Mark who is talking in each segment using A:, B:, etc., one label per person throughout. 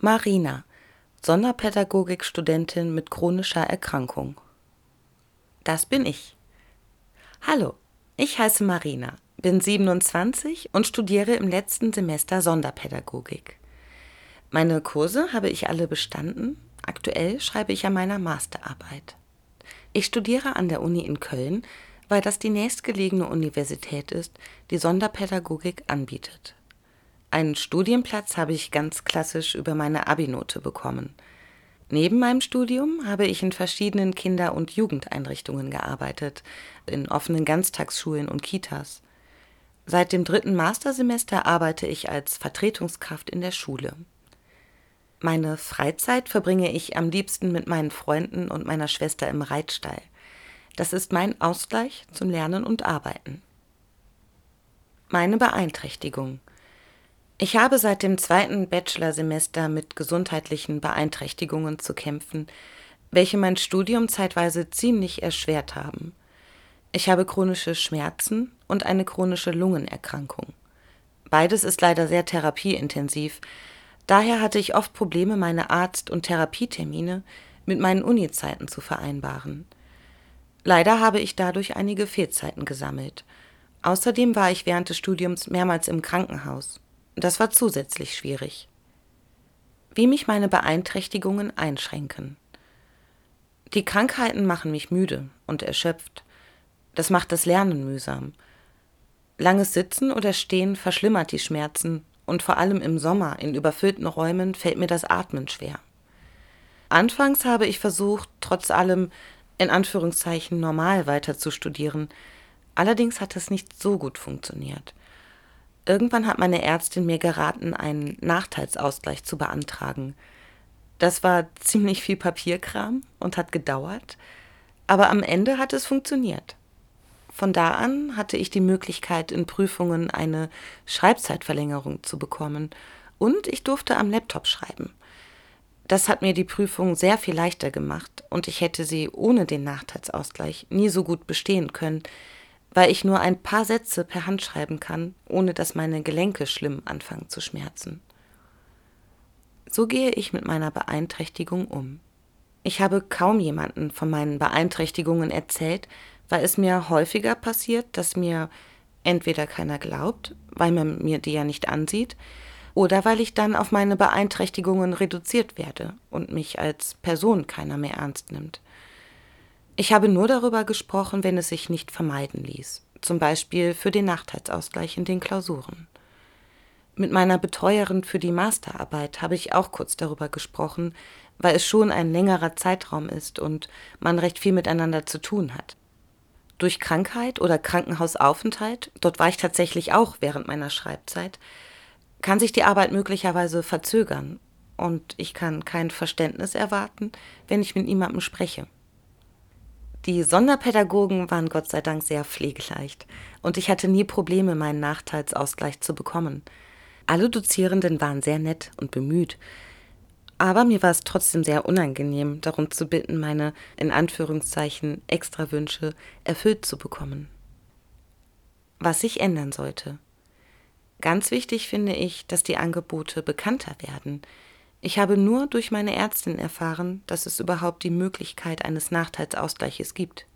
A: Marina, Sonderpädagogikstudentin mit chronischer Erkrankung. Das bin ich. Hallo, ich heiße Marina, bin 27 und studiere im letzten Semester Sonderpädagogik. Meine Kurse habe ich alle bestanden. Aktuell schreibe ich an meiner Masterarbeit. Ich studiere an der Uni in Köln, weil das die nächstgelegene Universität ist, die Sonderpädagogik anbietet. Einen Studienplatz habe ich ganz klassisch über meine Abi-Note bekommen. Neben meinem Studium habe ich in verschiedenen Kinder- und Jugendeinrichtungen gearbeitet, in offenen Ganztagsschulen und Kitas. Seit dem 3. Mastersemester arbeite ich als Vertretungskraft in der Schule. Meine Freizeit verbringe ich am liebsten mit meinen Freunden und meiner Schwester im Reitstall. Das ist mein Ausgleich zum Lernen und Arbeiten. Meine Beeinträchtigung. Ich habe seit dem 2. Bachelorsemester mit gesundheitlichen Beeinträchtigungen zu kämpfen, welche mein Studium zeitweise ziemlich erschwert haben. Ich habe chronische Schmerzen und eine chronische Lungenerkrankung. Beides ist leider sehr therapieintensiv. Daher hatte ich oft Probleme, meine Arzt- und Therapietermine mit meinen Uni-Zeiten zu vereinbaren. Leider habe ich dadurch einige Fehlzeiten gesammelt. Außerdem war ich während des Studiums mehrmals im Krankenhaus. Das war zusätzlich schwierig. Wie mich meine Beeinträchtigungen einschränken. Die Krankheiten machen mich müde und erschöpft. Das macht das Lernen mühsam. Langes Sitzen oder Stehen verschlimmert die Schmerzen und vor allem im Sommer in überfüllten Räumen fällt mir das Atmen schwer. Anfangs habe ich versucht, trotz allem in Anführungszeichen normal weiter zu studieren. Allerdings hat es nicht so gut funktioniert. Irgendwann hat meine Ärztin mir geraten, einen Nachteilsausgleich zu beantragen. Das war ziemlich viel Papierkram und hat gedauert, aber am Ende hat es funktioniert. Von da an hatte ich die Möglichkeit, in Prüfungen eine Schreibzeitverlängerung zu bekommen und ich durfte am Laptop schreiben. Das hat mir die Prüfung sehr viel leichter gemacht und ich hätte sie ohne den Nachteilsausgleich nie so gut bestehen können, weil ich nur ein paar Sätze per Hand schreiben kann, ohne dass meine Gelenke schlimm anfangen zu schmerzen. So gehe ich mit meiner Beeinträchtigung um. Ich habe kaum jemanden von meinen Beeinträchtigungen erzählt, weil es mir häufiger passiert, dass mir entweder keiner glaubt, weil man mir die ja nicht ansieht, oder weil ich dann auf meine Beeinträchtigungen reduziert werde und mich als Person keiner mehr ernst nimmt. Ich habe nur darüber gesprochen, wenn es sich nicht vermeiden ließ, zum Beispiel für den Nachteilsausgleich in den Klausuren. Mit meiner Betreuerin für die Masterarbeit habe ich auch kurz darüber gesprochen, weil es schon ein längerer Zeitraum ist und man recht viel miteinander zu tun hat. Durch Krankheit oder Krankenhausaufenthalt, dort war ich tatsächlich auch während meiner Schreibzeit, kann sich die Arbeit möglicherweise verzögern und ich kann kein Verständnis erwarten, wenn ich mit niemandem spreche. Die Sonderpädagogen waren Gott sei Dank sehr pflegeleicht und ich hatte nie Probleme, meinen Nachteilsausgleich zu bekommen. Alle Dozierenden waren sehr nett und bemüht, aber mir war es trotzdem sehr unangenehm, darum zu bitten, meine in Anführungszeichen Extrawünsche erfüllt zu bekommen. Was sich ändern sollte. Ganz wichtig finde ich, dass die Angebote bekannter werden. Ich habe nur durch meine Ärztin erfahren, dass es überhaupt die Möglichkeit eines Nachteilsausgleiches gibt.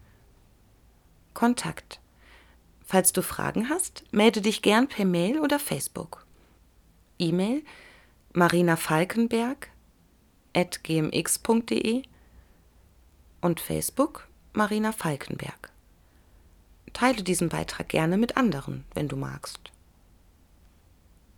A: Kontakt. Falls du Fragen hast, melde dich gern per Mail oder Facebook. E-Mail marinafalkenberg@gmx.de und Facebook Marina Falkenberg. Teile diesen Beitrag gerne mit anderen, wenn du magst.